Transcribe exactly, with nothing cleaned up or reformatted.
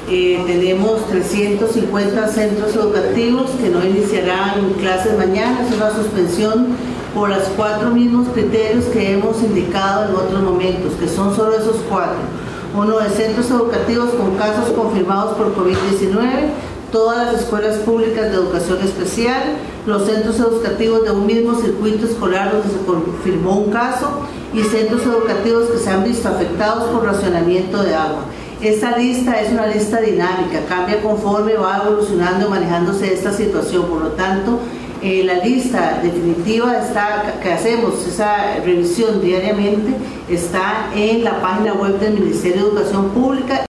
Eh, tenemos trescientos cincuenta centros educativos que no iniciarán clases mañana. Es una suspensión por los cuatro mismos criterios que hemos indicado en otros momentos, que son solo esos cuatro. Uno de centros educativos con casos confirmados por COVID diecinueve, todas las escuelas públicas de educación especial, los centros educativos de un mismo circuito escolar donde se confirmó un caso y centros educativos que se han visto afectados por racionamiento de agua. Esta lista es una lista dinámica, cambia conforme va evolucionando y manejándose esta situación. Por lo tanto, eh, la lista definitiva está, que hacemos, esa revisión diariamente, está en la página web del Ministerio de Educación Pública.